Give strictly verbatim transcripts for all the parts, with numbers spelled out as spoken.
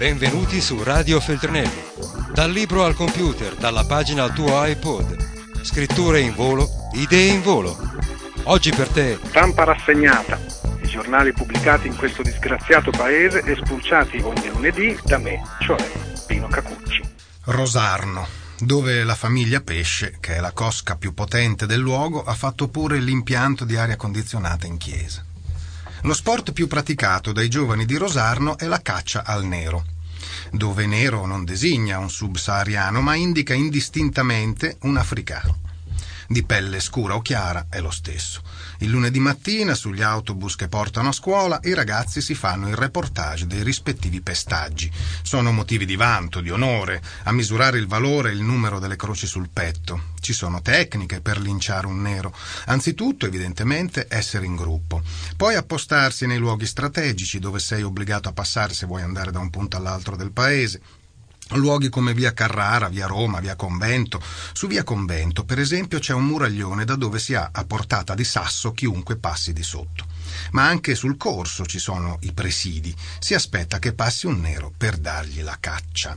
Benvenuti su Radio Feltrinelli. Dal libro al computer, dalla pagina al tuo iPod. Scritture in volo, idee in volo. Oggi per te stampa rassegnata. I giornali pubblicati in questo disgraziato paese e spulciati ogni lunedì da me, cioè Pino Cacucci. Rosarno, dove la famiglia Pesce, che è la cosca più potente del luogo, ha fatto pure l'impianto di aria condizionata in chiesa. Lo sport più praticato dai giovani di Rosarno è la caccia al nero, dove nero non designa un subsahariano, ma indica indistintamente un africano. Di pelle scura o chiara è lo stesso. Il lunedì mattina, sugli autobus che portano a scuola, i ragazzi si fanno il reportage dei rispettivi pestaggi. Sono motivi di vanto, di onore, a misurare il valore e il numero delle croci sul petto. Ci sono tecniche per linciare un nero. Anzitutto, evidentemente, essere in gruppo. Poi appostarsi nei luoghi strategici dove sei obbligato a passare se vuoi andare da un punto all'altro del paese. Luoghi come via Carrara, via Roma, via Convento. Su via Convento, per esempio, c'è un muraglione da dove si ha a portata di sasso chiunque passi di sotto. Ma anche sul corso ci sono i presidi. Si aspetta che passi un nero per dargli la caccia.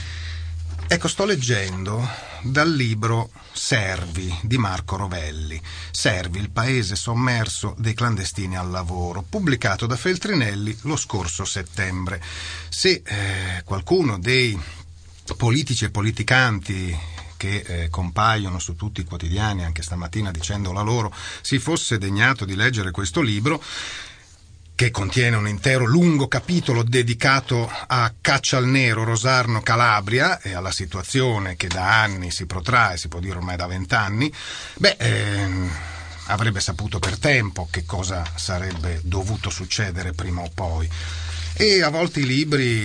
Ecco, sto leggendo dal libro Servi di Marco Rovelli. Servi, il paese sommerso dei clandestini al lavoro, pubblicato da Feltrinelli lo scorso settembre. Se eh, qualcuno dei politici e politicanti che eh, compaiono su tutti i quotidiani anche stamattina dicendo la loro si fosse degnato di leggere questo libro, che contiene un intero lungo capitolo dedicato a caccia al nero Rosarno Calabria e alla situazione che da anni si protrae, si può dire ormai da vent'anni, beh, ehm, avrebbe saputo per tempo che cosa sarebbe dovuto succedere prima o poi. E a volte i libri,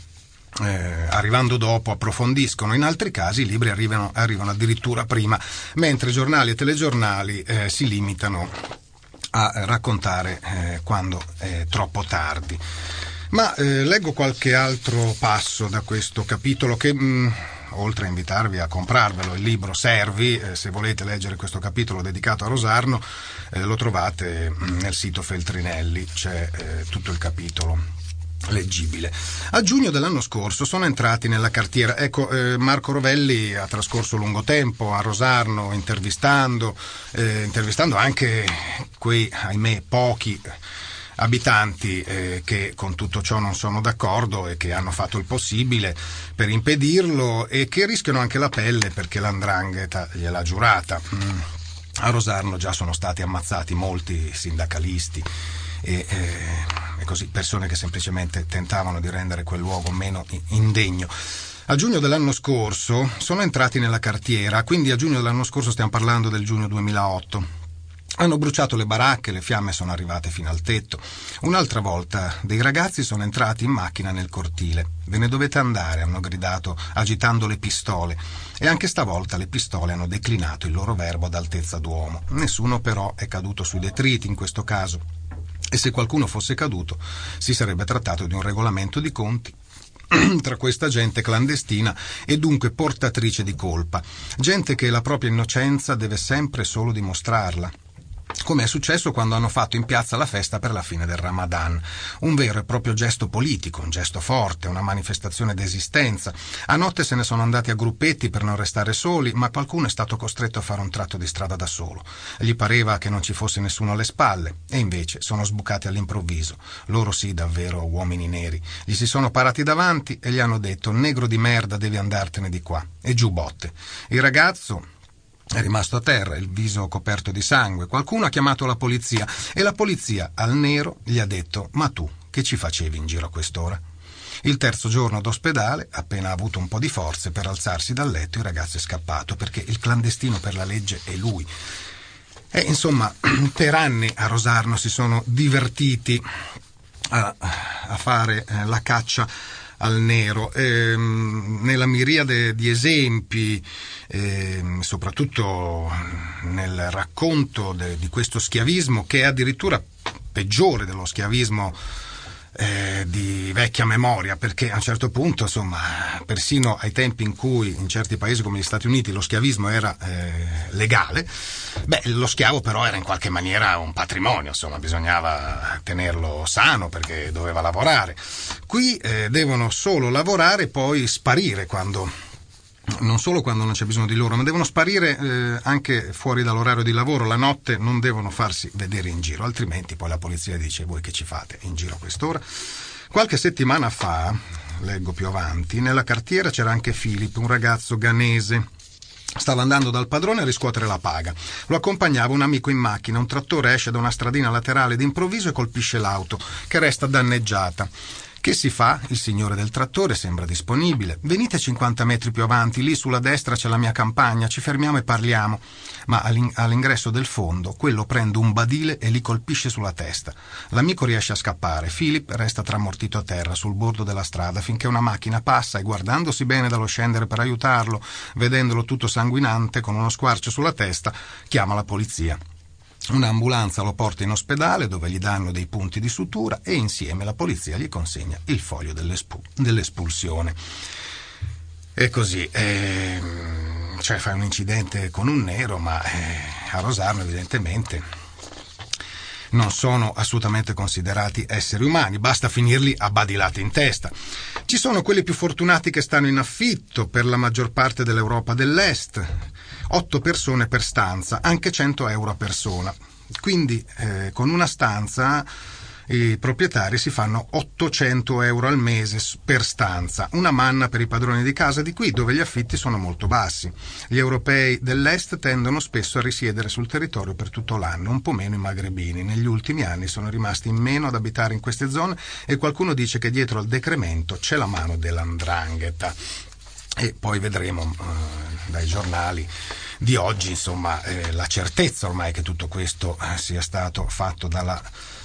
eh, arrivando dopo, approfondiscono, in altri casi i libri arrivano, arrivano addirittura prima, mentre giornali e telegiornali eh, si limitano a raccontare eh, quando è troppo tardi. Ma eh, leggo qualche altro passo da questo capitolo che, mh, oltre a invitarvi a comprarvelo il libro Servi, eh, se volete leggere questo capitolo dedicato a Rosarno, eh, lo trovate mh, nel sito Feltrinelli, c'è eh, tutto il capitolo leggibile. A giugno dell'anno scorso sono entrati nella cartiera. Ecco, eh, Marco Rovelli ha trascorso lungo tempo a Rosarno intervistando, eh, intervistando anche quei, ahimè, pochi abitanti eh, che con tutto ciò non sono d'accordo e che hanno fatto il possibile per impedirlo e che rischiano anche la pelle perché l'andrangheta gliel'ha giurata. Mm. A Rosarno già sono stati ammazzati molti sindacalisti e, eh, e così persone che semplicemente tentavano di rendere quel luogo meno indegno. A giugno dell'anno scorso sono entrati nella cartiera, quindi a giugno dell'anno scorso stiamo parlando del giugno duemilaotto. Hanno bruciato le baracche, le fiamme sono arrivate fino al tetto. Un'altra volta dei ragazzi sono entrati in macchina nel cortile. Ve ne dovete andare, hanno gridato agitando le pistole. E anche stavolta le pistole hanno declinato il loro verbo ad altezza d'uomo. Nessuno però è caduto sui detriti in questo caso. E se qualcuno fosse caduto si sarebbe trattato di un regolamento di conti tra questa gente clandestina e dunque portatrice di colpa, gente che la propria innocenza deve sempre solo dimostrarla, come è successo quando hanno fatto in piazza la festa per la fine del Ramadan. Un vero e proprio gesto politico, un gesto forte, una manifestazione d'esistenza. A notte se ne sono andati a gruppetti per non restare soli, ma qualcuno è stato costretto a fare un tratto di strada da solo. Gli pareva che non ci fosse nessuno alle spalle, e invece sono sbucati all'improvviso. Loro sì, davvero uomini neri. Gli si sono parati davanti e gli hanno detto: negro di merda, devi andartene di qua. E giù botte. Il ragazzo è rimasto a terra, il viso coperto di sangue. Qualcuno ha chiamato la polizia e la polizia al nero gli ha detto: ma tu che ci facevi in giro a quest'ora? Il terzo giorno d'ospedale, appena ha avuto un po' di forze per alzarsi dal letto, il ragazzo è scappato perché il clandestino per la legge è lui. E insomma, per anni a Rosarno si sono divertiti a, a fare la caccia al nero, ehm, nella miriade di esempi, ehm, soprattutto nel racconto de, di questo schiavismo che è addirittura peggiore dello schiavismo eh, di vecchia memoria, perché a un certo punto, insomma, persino ai tempi in cui in certi paesi come gli Stati Uniti lo schiavismo era eh, legale, beh, lo schiavo però era in qualche maniera un patrimonio, insomma, bisognava tenerlo sano perché doveva lavorare. Qui eh, devono solo lavorare e poi sparire quando, non solo quando non c'è bisogno di loro, ma devono sparire eh, anche fuori dall'orario di lavoro. La notte non devono farsi vedere in giro, altrimenti poi la polizia dice: voi che ci fate in giro a quest'ora? Qualche settimana fa, leggo più avanti, nella cartiera c'era anche Philip, un ragazzo ghanese. Stava andando dal padrone a riscuotere la paga. Lo accompagnava un amico in macchina. Un trattore esce da una stradina laterale d'improvviso e colpisce l'auto, che resta danneggiata. Che si fa? Il signore del trattore sembra disponibile. Venite cinquanta metri più avanti, lì sulla destra c'è la mia campagna, ci fermiamo e parliamo. Ma all'ingresso del fondo, quello prende un badile e li colpisce sulla testa. L'amico riesce a scappare. Philip resta tramortito a terra sul bordo della strada finché una macchina passa e, guardandosi bene dallo scendere per aiutarlo, vedendolo tutto sanguinante con uno squarcio sulla testa, chiama la polizia. Un'ambulanza lo porta in ospedale dove gli danno dei punti di sutura e insieme la polizia gli consegna il foglio dell'espu- dell'espulsione. E così, eh, cioè fai un incidente con un nero, ma eh, a Rosarno evidentemente non sono assolutamente considerati esseri umani, basta finirli a badilate in testa. Ci sono quelli più fortunati che stanno in affitto per la maggior parte dell'Europa dell'Est, otto persone per stanza, anche cento euro a persona. Quindi eh, con una stanza i proprietari si fanno ottocento euro al mese per stanza, una manna per i padroni di casa di qui, dove gli affitti sono molto bassi. Gli europei dell'est tendono spesso a risiedere sul territorio per tutto l'anno, un po' meno i magrebini. Negli ultimi anni sono rimasti in meno ad abitare in queste zone e qualcuno dice che dietro al decremento c'è la mano dell'andrangheta. E poi vedremo eh, dai giornali di oggi, insomma, eh, la certezza ormai che tutto questo eh, sia stato fatto dalla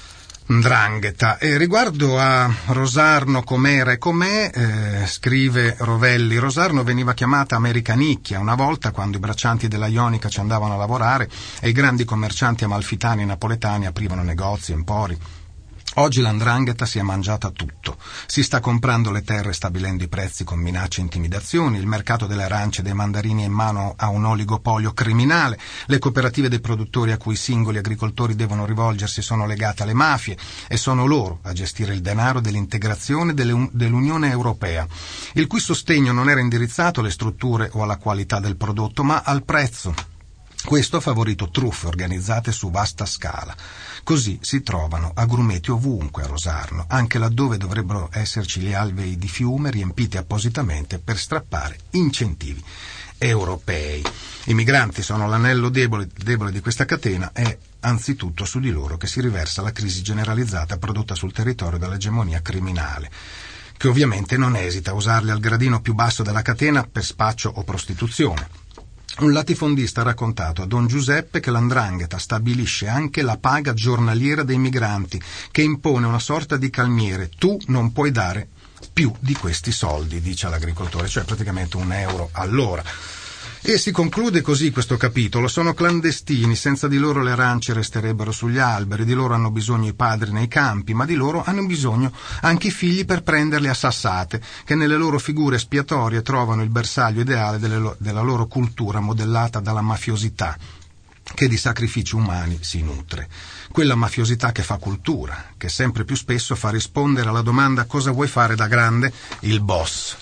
'ndrangheta. E riguardo a Rosarno com'era e com'è, eh, scrive Rovelli, Rosarno veniva chiamata Americanicchia una volta, quando i braccianti della Ionica ci andavano a lavorare e i grandi commercianti amalfitani e napoletani aprivano negozi, empori. Oggi l'andrangheta si è mangiata tutto. Si sta comprando le terre stabilendo i prezzi con minacce e intimidazioni, il mercato delle arance e dei mandarini è in mano a un oligopolio criminale, le cooperative dei produttori a cui i singoli agricoltori devono rivolgersi sono legate alle mafie e sono loro a gestire il denaro dell'integrazione delle, dell'Unione Europea, il cui sostegno non era indirizzato alle strutture o alla qualità del prodotto, ma al prezzo. Questo ha favorito truffe organizzate su vasta scala. Così si trovano agrumeti ovunque a Rosarno, anche laddove dovrebbero esserci gli alvei di fiume riempiti appositamente per strappare incentivi europei. I migranti sono l'anello debole, debole di questa catena e anzitutto su di loro che si riversa la crisi generalizzata prodotta sul territorio dall'egemonia criminale, che ovviamente non esita a usarli al gradino più basso della catena per spaccio o prostituzione. Un latifondista ha raccontato a Don Giuseppe che l'andrangheta stabilisce anche la paga giornaliera dei migranti, che impone una sorta di calmiere. Tu non puoi dare più di questi soldi, dice all'agricoltore, cioè praticamente un euro all'ora. E si conclude così questo capitolo: sono clandestini, senza di loro le arance resterebbero sugli alberi, di loro hanno bisogno i padri nei campi, ma di loro hanno bisogno anche i figli per prenderli a sassate, che nelle loro figure espiatorie trovano il bersaglio ideale delle, della loro cultura modellata dalla mafiosità, che di sacrifici umani si nutre. Quella mafiosità che fa cultura, che sempre più spesso fa rispondere alla domanda: cosa vuoi fare da grande? Il boss.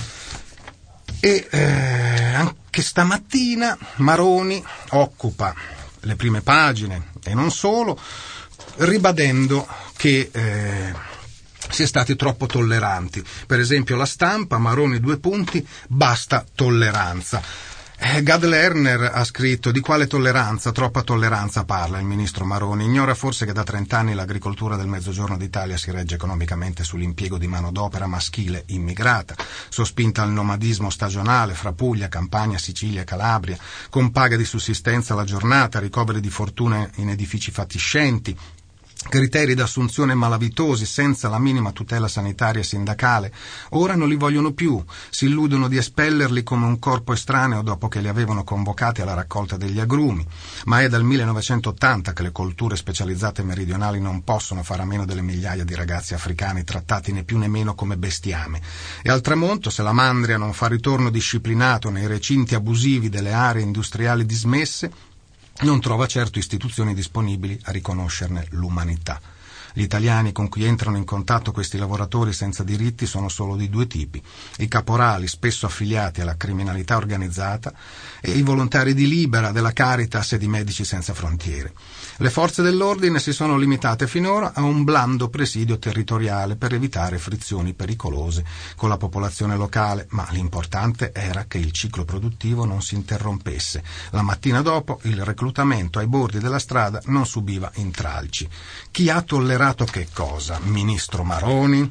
E eh, anche stamattina Maroni occupa le prime pagine e non solo, ribadendo che eh, si è stati troppo tolleranti. Per esempio La Stampa, Maroni due punti, basta tolleranza. Eh, Gad Lerner ha scritto: di quale tolleranza? Troppa tolleranza parla il ministro Maroni. Ignora forse che da trent'anni l'agricoltura del Mezzogiorno d'Italia si regge economicamente sull'impiego di manodopera maschile immigrata, sospinta al nomadismo stagionale fra Puglia, Campania, Sicilia e Calabria, con paga di sussistenza alla giornata, ricoveri di fortuna in edifici fatiscenti, Criteri d'assunzione malavitosi, senza la minima tutela sanitaria e sindacale. Ora non li vogliono più, si illudono di espellerli come un corpo estraneo dopo che li avevano convocati alla raccolta degli agrumi. Ma è dal millenovecentottanta che le colture specializzate meridionali non possono fare a meno delle migliaia di ragazzi africani trattati né più né meno come bestiame. E al tramonto, se la mandria non fa ritorno disciplinato nei recinti abusivi delle aree industriali dismesse, non trova certo istituzioni disponibili a riconoscerne l'umanità. Gli italiani con cui entrano in contatto questi lavoratori senza diritti sono solo di due tipi: i caporali, spesso affiliati alla criminalità organizzata, e i volontari di Libera, della Caritas e di Medici Senza Frontiere. Le forze dell'ordine si sono limitate finora a un blando presidio territoriale per evitare frizioni pericolose con la popolazione locale, ma l'importante era che il ciclo produttivo non si interrompesse. La mattina dopo il reclutamento ai bordi della strada non subiva intralci. Chi ha tollerato che cosa? Ministro Maroni.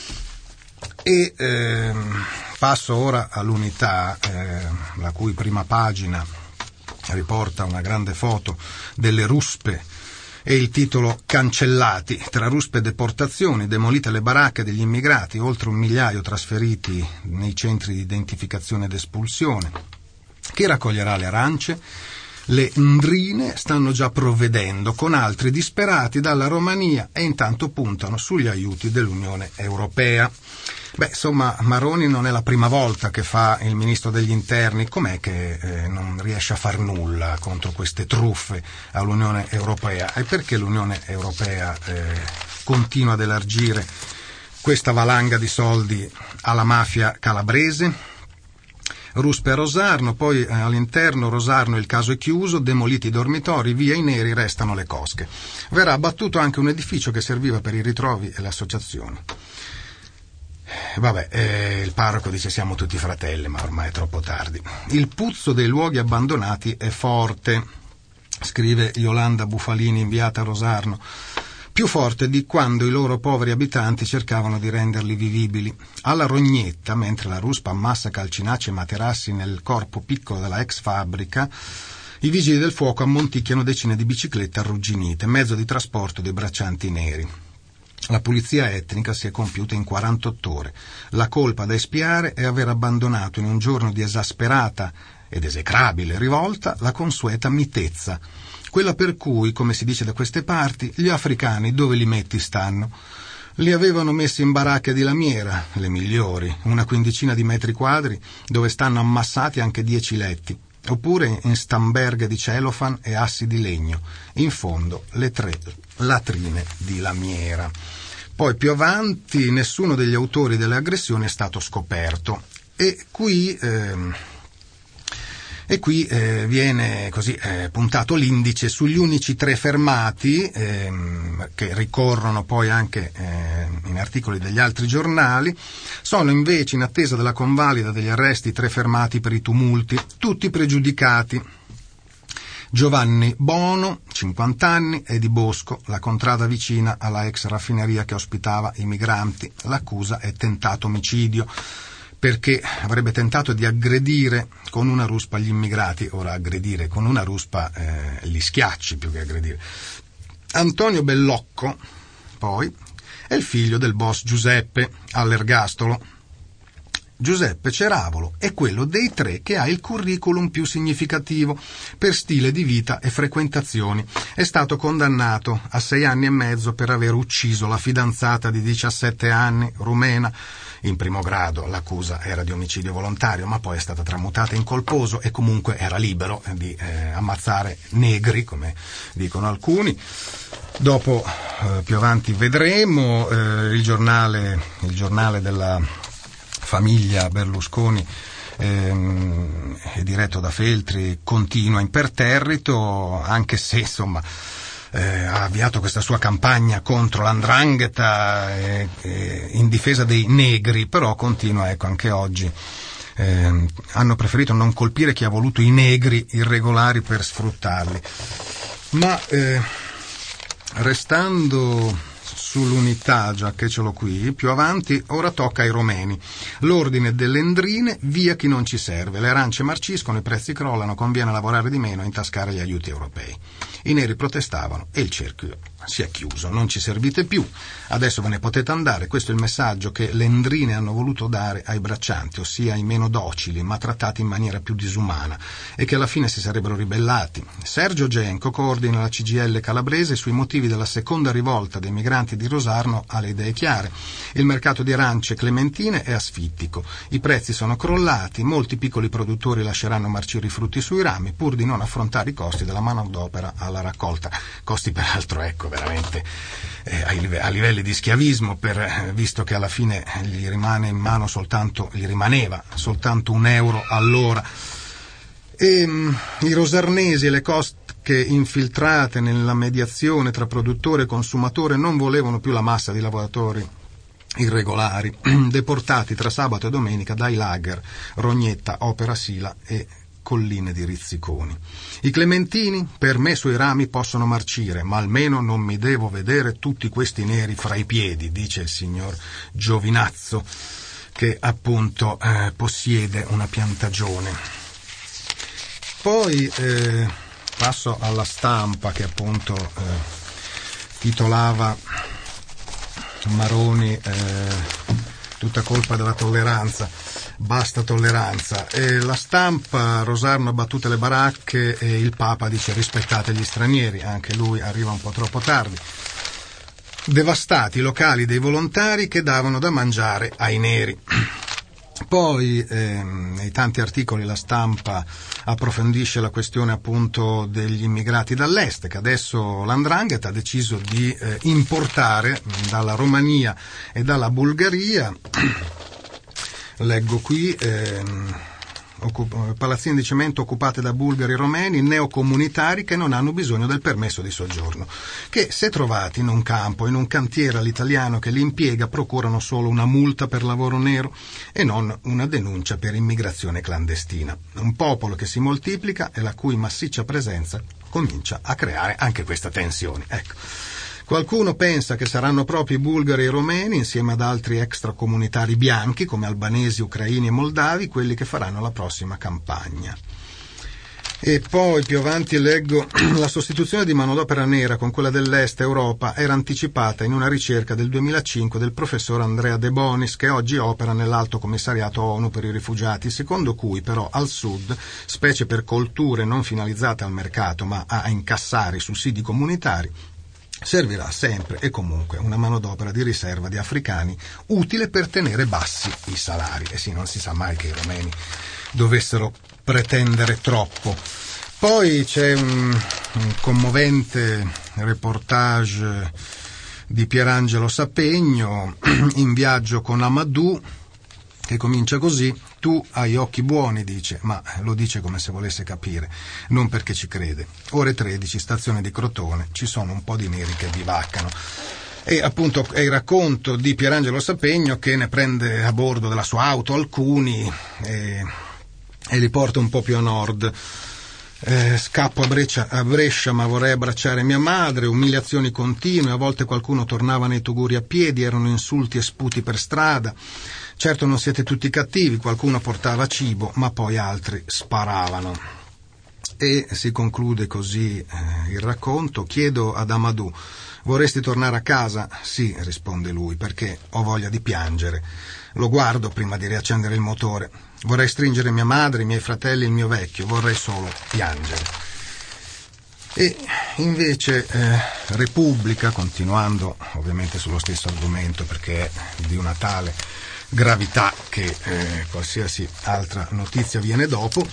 E ehm, passo ora all'Unità, eh, la cui prima pagina riporta una grande foto delle ruspe e il titolo "Cancellati". Tra ruspe e deportazioni, demolite le baracche degli immigrati, oltre un migliaio trasferiti nei centri di identificazione ed espulsione. Chi raccoglierà le arance? Le ndrine stanno già provvedendo, con altri disperati dalla Romania, e intanto puntano sugli aiuti dell'Unione Europea. Beh, insomma, Maroni non è la prima volta che fa il ministro degli interni. Com'è che eh, non riesce a far nulla contro queste truffe all'Unione Europea? E perché l'Unione Europea eh, continua ad elargire questa valanga di soldi alla mafia calabrese? Ruspe a Rosarno, poi eh, all'interno Rosarno il caso è chiuso, demoliti i dormitori, via i neri, restano le cosche. Verrà abbattuto anche un edificio che serviva per i ritrovi e le associazioni. Vabbè, eh, il parroco dice siamo tutti fratelli, ma ormai è troppo tardi. Il puzzo dei luoghi abbandonati è forte, scrive Yolanda Bufalini, inviata a Rosarno, più forte di quando i loro poveri abitanti cercavano di renderli vivibili. Alla Rognetta, mentre la ruspa ammassa calcinacci e materassi nel corpo piccolo della ex fabbrica, i vigili del fuoco ammonticchiano decine di biciclette arrugginite, mezzo di trasporto dei braccianti neri. La pulizia etnica si è compiuta in quarantotto ore. La colpa da espiare è aver abbandonato in un giorno di esasperata ed esecrabile rivolta la consueta mitezza, quella per cui, come si dice da queste parti, gli africani dove li metti stanno. Li avevano messi in baracche di lamiera, le migliori, una quindicina di metri quadri, dove stanno ammassati anche dieci letti, oppure in stamberghe di celofan e assi di legno, in fondo le tre latrine di lamiera. Poi più avanti nessuno degli autori delle aggressioni è stato scoperto, e qui ehm, e qui eh, viene così eh, puntato l'indice sugli unici tre fermati, ehm, che ricorrono poi anche eh, in articoli degli altri giornali. Sono invece in attesa della convalida degli arresti tre fermati per i tumulti, tutti pregiudicati. Giovanni Bono, cinquanta anni, è di Bosco, la contrada vicina alla ex raffineria che ospitava i migranti. L'accusa è tentato omicidio, perché avrebbe tentato di aggredire con una ruspa gli immigrati. Ora, aggredire con una ruspa eh, li schiacci più che aggredire. Antonio Bellocco, poi, è il figlio del boss Giuseppe, all'ergastolo. Giuseppe Ceravolo è quello dei tre che ha il curriculum più significativo per stile di vita e frequentazioni. È stato condannato a sei anni e mezzo per aver ucciso la fidanzata di diciassette anni, rumena. In primo grado l'accusa era di omicidio volontario, ma poi è stata tramutata in colposo e comunque era libero di eh, ammazzare negri, come dicono alcuni. Dopo, eh, più avanti vedremo, eh, il giornale, il giornale della famiglia Berlusconi, ehm, è diretto da Feltri, continua imperterrito, anche se insomma eh, ha avviato questa sua campagna contro l'andrangheta eh, eh, in difesa dei negri, però continua, ecco, anche oggi eh, hanno preferito non colpire chi ha voluto i negri irregolari per sfruttarli. Ma eh, restando sull'Unità, già che ce l'ho qui, più avanti, ora tocca ai romeni. L'ordine delle ndrine, via chi non ci serve. Le arance marciscono, i prezzi crollano, conviene lavorare di meno e intascare gli aiuti europei. I neri protestavano e il cerchio si è chiuso, non ci servite più, adesso ve ne potete andare. Questo è il messaggio che le Ndrine hanno voluto dare ai braccianti, ossia ai meno docili, ma trattati in maniera più disumana, e che alla fine si sarebbero ribellati. Sergio Genco coordina la C G I L calabrese sui motivi della seconda rivolta dei migranti di Rosarno, ha le idee chiare. Il mercato di arance e clementine è asfittico, i prezzi sono crollati, molti piccoli produttori lasceranno marcire i frutti sui rami pur di non affrontare i costi della manodopera alla raccolta, costi peraltro ecco veramente eh, ai live- a livelli di schiavismo, per, eh, visto che alla fine gli rimane in mano soltanto, gli rimaneva soltanto un euro all'ora. E, mh, i rosarnesi e le cosche infiltrate nella mediazione tra produttore e consumatore non volevano più la massa di lavoratori irregolari deportati tra sabato e domenica dai lager Rognetta, Opera Sila e Colline di Rizziconi. I clementini per me sui rami possono marcire, ma almeno non mi devo vedere tutti questi neri fra i piedi, dice il signor Giovinazzo, che appunto eh, possiede una piantagione. Poi eh, passo alla Stampa, che appunto eh, titolava Maroni eh, tutta colpa della tolleranza, basta tolleranza. E la Stampa: Rosarno ha battute le baracche e il Papa dice rispettate gli stranieri, anche lui arriva un po' troppo tardi. Devastati i locali dei volontari che davano da mangiare ai neri. Poi ehm, nei tanti articoli la Stampa approfondisce la questione appunto degli immigrati dall'est, che adesso l'Andrangheta ha deciso di eh, importare dalla Romania e dalla Bulgaria. Leggo qui ehm, occup- palazzine di cemento occupate da bulgari e romeni neocomunitari che non hanno bisogno del permesso di soggiorno, che se trovati in un campo, in un cantiere all'italiano che li impiega, procurano solo una multa per lavoro nero e non una denuncia per immigrazione clandestina. Un popolo che si moltiplica e la cui massiccia presenza comincia a creare anche questa tensione. Ecco. Qualcuno pensa che saranno proprio i bulgari e i romeni, insieme ad altri extracomunitari bianchi come albanesi, ucraini e moldavi, quelli che faranno la prossima campagna. E poi più avanti leggo: la sostituzione di manodopera nera con quella dell'Est Europa era anticipata in una ricerca del duemilacinque del professor Andrea De Bonis, che oggi opera nell'Alto Commissariato ONU per i rifugiati, secondo cui però al sud, specie per colture non finalizzate al mercato ma a incassare i sussidi comunitari, servirà sempre e comunque una manodopera di riserva di africani utile per tenere bassi i salari. E sì, non si sa mai che i romeni dovessero pretendere troppo. Poi c'è un, un commovente reportage di Pierangelo Sapegno in viaggio con Amadou, che comincia così: tu hai occhi buoni, dice, ma lo dice come se volesse capire, non perché ci crede. Ore tredici, stazione di Crotone, ci sono un po' di neri che bivaccano. E appunto è il racconto di Pierangelo Sapegno, che ne prende a bordo della sua auto alcuni e, e li porta un po' più a nord. Eh, scappo a Brescia, a Brescia ma vorrei abbracciare mia madre, umiliazioni continue, a volte qualcuno tornava nei tuguri a piedi, erano insulti e sputi per strada. Certo non siete tutti cattivi, qualcuno portava cibo, ma poi altri sparavano. E si conclude così eh, il racconto. Chiedo ad Amadou: vorresti tornare a casa? Sì, risponde lui, perché ho voglia di piangere. Lo guardo prima di riaccendere il motore. Vorrei stringere mia madre, i miei fratelli, il mio vecchio, vorrei solo piangere. E invece eh, Repubblica, continuando ovviamente sullo stesso argomento perché è di una tale gravità che eh, qualsiasi altra notizia viene dopo,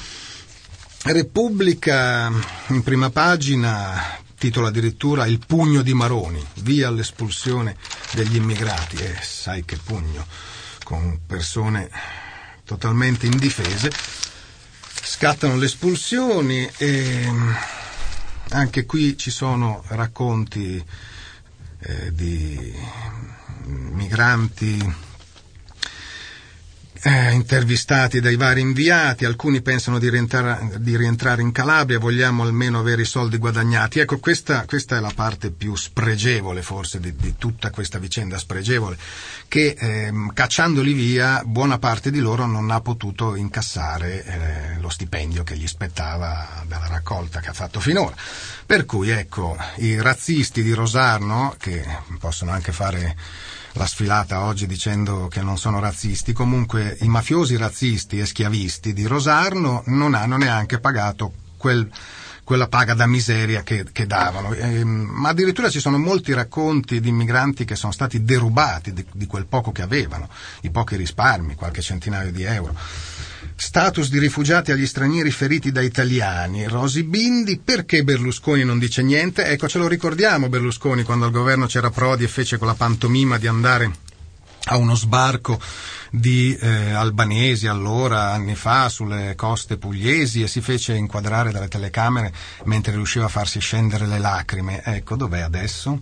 Repubblica in prima pagina titola addirittura "Il pugno di Maroni, via l'espulsione degli immigrati". E sai che pugno, con persone totalmente indifese, scattano le espulsioni. E anche qui ci sono racconti eh, di migranti eh, intervistati dai vari inviati, alcuni pensano di rientrare, di rientrare in Calabria, vogliamo almeno avere i soldi guadagnati. Ecco, questa, questa è la parte più spregevole forse di, di tutta questa vicenda spregevole, che ehm, cacciandoli via buona parte di loro non ha potuto incassare eh, lo stipendio che gli spettava dalla raccolta che ha fatto finora. Per cui ecco, i razzisti di Rosarno, che possono anche fare la sfilata oggi dicendo che non sono razzisti, comunque i mafiosi razzisti e schiavisti di Rosarno non hanno neanche pagato quel, quella paga da miseria che, che davano, eh, ma addirittura ci sono molti racconti di immigranti che sono stati derubati di, di quel poco che avevano, i pochi risparmi, qualche centinaio di euro. Status di rifugiati agli stranieri feriti da italiani. Rosy Bindi, perché Berlusconi non dice niente? Ecco, ce lo ricordiamo Berlusconi quando al governo c'era Prodi e fece quella pantomima di andare a uno sbarco di eh, albanesi allora, anni fa, sulle coste pugliesi, e si fece inquadrare dalle telecamere mentre riusciva a farsi scendere le lacrime. Ecco, dov'è adesso?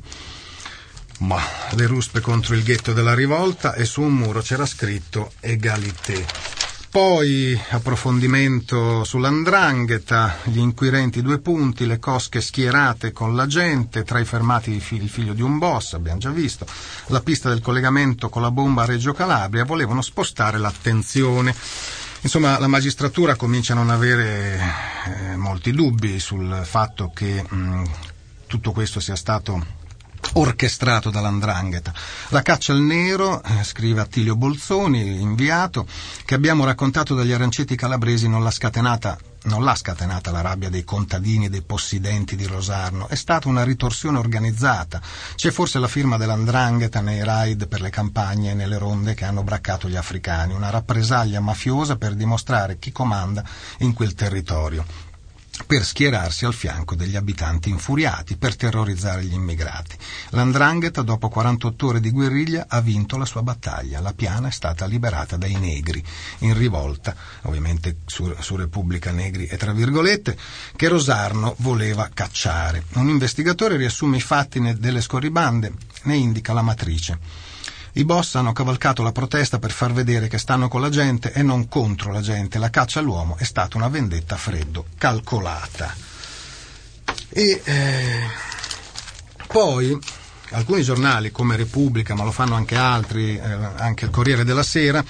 Ma le ruspe contro il ghetto della rivolta, e su un muro c'era scritto Egalité. Poi approfondimento sull'Andrangheta, gli inquirenti due punti, le cosche schierate con la gente, tra i fermati il figlio di un boss, abbiamo già visto, la pista del collegamento con la bomba a Reggio Calabria, volevano spostare l'attenzione. Insomma, la magistratura comincia a non avere eh, molti dubbi sul fatto che mh, tutto questo sia stato orchestrato dall'Andrangheta. La caccia al nero, eh, scrive Attilio Bolzoni, inviato, che abbiamo raccontato dagli aranceti calabresi non l'ha scatenata non l'ha scatenata la rabbia dei contadini e dei possidenti di Rosarno, è stata una ritorsione organizzata. C'è forse la firma dell'Andrangheta nei raid per le campagne e nelle ronde che hanno braccato gli africani, una rappresaglia mafiosa per dimostrare chi comanda in quel territorio, per schierarsi al fianco degli abitanti infuriati, per terrorizzare gli immigrati. L'Andrangheta, dopo quarantotto ore di guerriglia, ha vinto la sua battaglia. La Piana è stata liberata dai negri, in rivolta, ovviamente su, su Repubblica Negri e tra virgolette, che Rosarno voleva cacciare. Un investigatore riassume i fatti ne, delle scorribande, ne indica la matrice. I boss hanno cavalcato la protesta per far vedere che stanno con la gente e non contro la gente. La caccia all'uomo è stata una vendetta a freddo, calcolata. E eh, poi alcuni giornali come Repubblica, ma lo fanno anche altri, eh, anche il Corriere della Sera,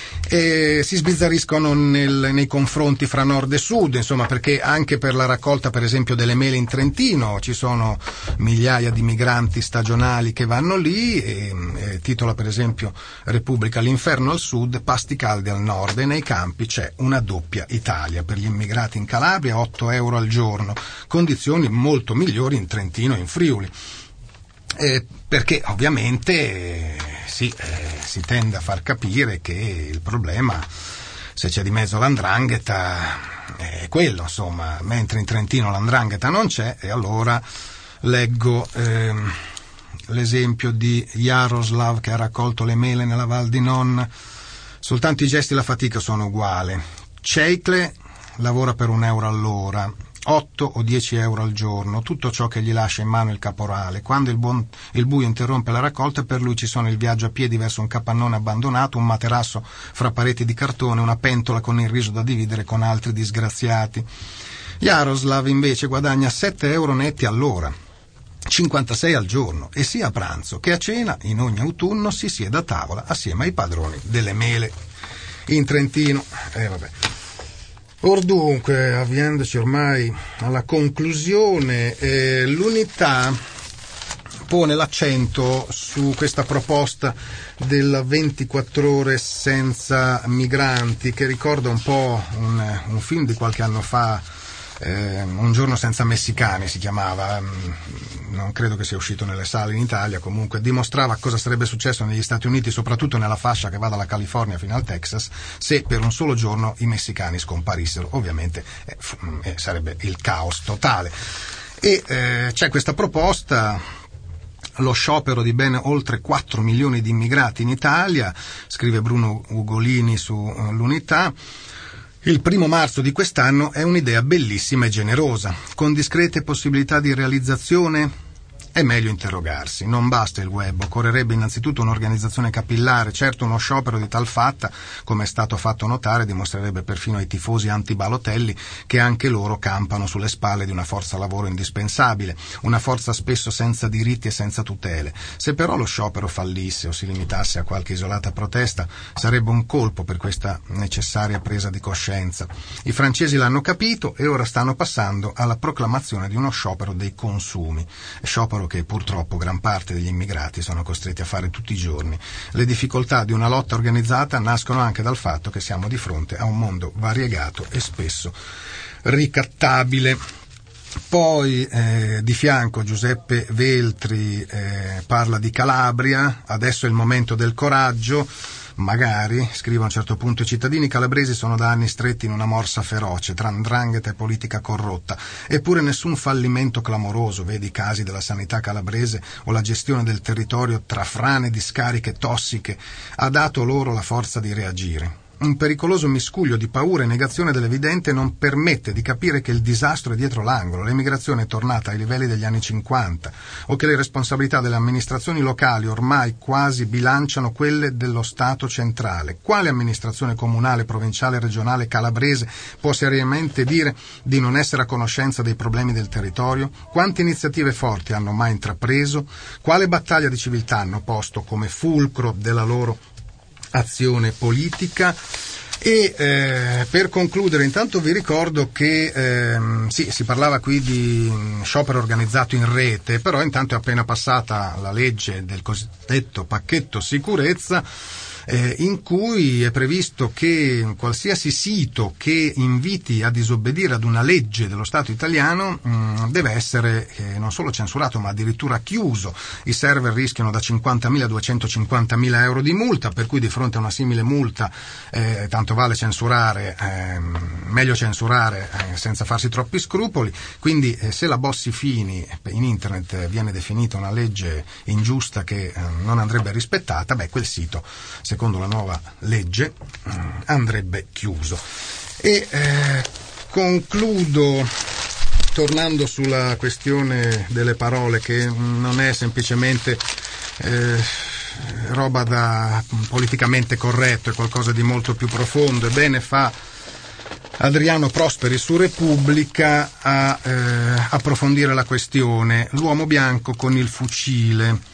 e si sbizzarriscono nel, nei confronti fra nord e sud, insomma, perché anche per la raccolta per esempio delle mele in Trentino ci sono migliaia di migranti stagionali che vanno lì, e, e titola per esempio Repubblica: l'inferno al sud, pasti caldi al nord, e nei campi c'è una doppia Italia. Per gli immigrati in Calabria otto euro al giorno, condizioni molto migliori in Trentino e in Friuli. Eh, perché ovviamente eh, sì, eh, si tende a far capire che il problema, se c'è di mezzo l'Andrangheta, è quello, insomma, mentre in Trentino l'Andrangheta non c'è. E allora leggo eh, l'esempio di Jaroslav che ha raccolto le mele nella Val di Non. Soltanto i gesti e la fatica sono uguali. Ceikle lavora per un euro all'ora, otto o dieci euro al giorno, tutto ciò che gli lascia in mano il caporale. Quando il, buon, il buio interrompe la raccolta, per lui ci sono il viaggio a piedi verso un capannone abbandonato, un materasso fra pareti di cartone, una pentola con il riso da dividere con altri disgraziati. Jaroslav invece guadagna sette euro netti all'ora, cinquantasei al giorno, e sia a pranzo che a cena in ogni autunno si siede a tavola assieme ai padroni delle mele in Trentino. Eh, vabbè. Or dunque, avviandoci ormai alla conclusione, eh, l'Unità pone l'accento su questa proposta della ventiquattro ore senza migranti, che ricorda un po' un, un film di qualche anno fa, eh, Un giorno senza messicani si chiamava, non credo che sia uscito nelle sale in Italia, comunque dimostrava cosa sarebbe successo negli Stati Uniti, soprattutto nella fascia che va dalla California fino al Texas, se per un solo giorno i messicani scomparissero. Ovviamente eh, f- eh, sarebbe il caos totale. E eh, c'è questa proposta, lo sciopero di ben oltre quattro milioni di immigrati in Italia, scrive Bruno Ugolini su uh, l'Unità. Il primo marzo di quest'anno è un'idea bellissima e generosa, con discrete possibilità di realizzazione. È meglio interrogarsi, non basta il web, occorrerebbe innanzitutto un'organizzazione capillare. Certo, uno sciopero di tal fatta, come è stato fatto notare, dimostrerebbe perfino ai tifosi anti-Balotelli che anche loro campano sulle spalle di una forza lavoro indispensabile, una forza spesso senza diritti e senza tutele. Se però lo sciopero fallisse o si limitasse a qualche isolata protesta, sarebbe un colpo per questa necessaria presa di coscienza. I francesi l'hanno capito e ora stanno passando alla proclamazione di uno sciopero dei consumi, sciopero che purtroppo gran parte degli immigrati sono costretti a fare tutti i giorni. Le difficoltà di una lotta organizzata nascono anche dal fatto che siamo di fronte a un mondo variegato e spesso ricattabile. Poi eh, di fianco Giuseppe Veltri eh, parla di Calabria, adesso è il momento del coraggio. Magari, scrive a un certo punto, i cittadini calabresi sono da anni stretti in una morsa feroce tra 'ndrangheta e politica corrotta, eppure nessun fallimento clamoroso, vedi i casi della sanità calabrese o la gestione del territorio tra frane, discariche tossiche, ha dato loro la forza di reagire. Un pericoloso miscuglio di paura e negazione dell'evidente non permette di capire che il disastro è dietro l'angolo, l'emigrazione è tornata ai livelli degli anni cinquanta, o che le responsabilità delle amministrazioni locali ormai quasi bilanciano quelle dello Stato centrale. Quale amministrazione comunale, provinciale, regionale, calabrese può seriamente dire di non essere a conoscenza dei problemi del territorio? Quante iniziative forti hanno mai intrapreso? Quale battaglia di civiltà hanno posto come fulcro della loro azione politica? E eh, per concludere, intanto vi ricordo che ehm, sì, si parlava qui di sciopero organizzato in rete, però intanto è appena passata la legge del cosiddetto pacchetto sicurezza, eh, in cui è previsto che qualsiasi sito che inviti a disobbedire ad una legge dello Stato italiano mh, deve essere eh, non solo censurato ma addirittura chiuso. I server rischiano da cinquantamila a duecentocinquantamila euro di multa, per cui di fronte a una simile multa eh, tanto vale censurare, eh, meglio censurare eh, senza farsi troppi scrupoli. Quindi eh, se la Bossi-Fini in internet viene definita una legge ingiusta che eh, non andrebbe rispettata, beh, quel sito secondo la nuova legge andrebbe chiuso. E eh, concludo tornando sulla questione delle parole, che non è semplicemente eh, roba da politicamente corretto, è qualcosa di molto più profondo. E bene fa Adriano Prosperi su Repubblica a eh, approfondire la questione. L'uomo bianco con il fucile.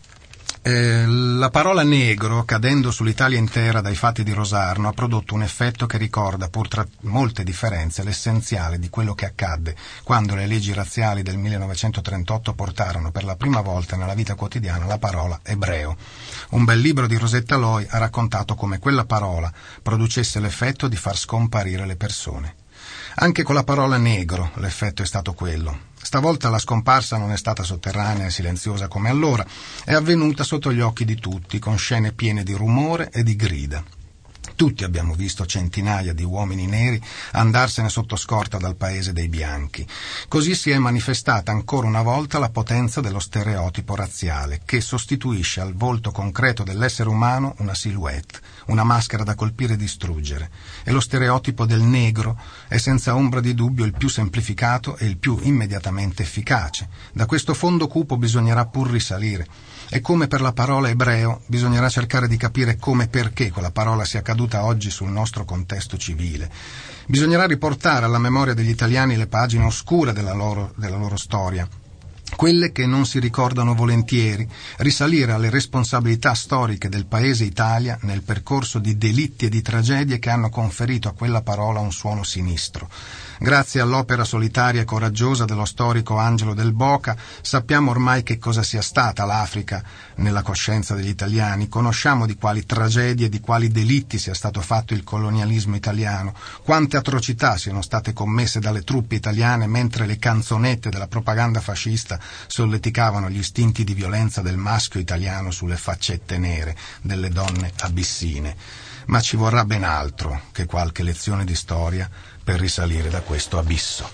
Eh, la parola negro, cadendo sull'Italia intera dai fatti di Rosarno, ha prodotto un effetto che ricorda, pur tra molte differenze, l'essenziale di quello che accadde quando le leggi razziali del millenovecentotrentotto portarono per la prima volta nella vita quotidiana la parola ebreo. Un bel libro di Rosetta Loi ha raccontato come quella parola producesse l'effetto di far scomparire le persone. Anche con la parola negro l'effetto è stato quello. Stavolta la scomparsa non è stata sotterranea e silenziosa come allora, è avvenuta sotto gli occhi di tutti, con scene piene di rumore e di grida. Tutti abbiamo visto centinaia di uomini neri andarsene sotto scorta dal paese dei bianchi. Così si è manifestata ancora una volta la potenza dello stereotipo razziale, che sostituisce al volto concreto dell'essere umano una silhouette, una maschera da colpire e distruggere. E lo stereotipo del negro è senza ombra di dubbio il più semplificato e il più immediatamente efficace. Da questo fondo cupo bisognerà pur risalire. E come per la parola ebreo, bisognerà cercare di capire come e perché quella parola sia caduta oggi sul nostro contesto civile. Bisognerà riportare alla memoria degli italiani le pagine oscure della loro, della loro storia, quelle che non si ricordano volentieri, risalire alle responsabilità storiche del paese Italia nel percorso di delitti e di tragedie che hanno conferito a quella parola un suono sinistro. Grazie all'opera solitaria e coraggiosa dello storico Angelo Del Boca sappiamo ormai che cosa sia stata l'Africa nella coscienza degli italiani, conosciamo di quali tragedie e di quali delitti sia stato fatto il colonialismo italiano, quante atrocità siano state commesse dalle truppe italiane mentre le canzonette della propaganda fascista solleticavano gli istinti di violenza del maschio italiano sulle faccette nere delle donne abissine. Ma ci vorrà ben altro che qualche lezione di storia per risalire da questo abisso.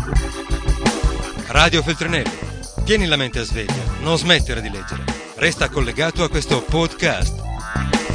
Radio Feltrinelli, tieni la mente a sveglia, non smettere di leggere. Resta collegato a questo podcast.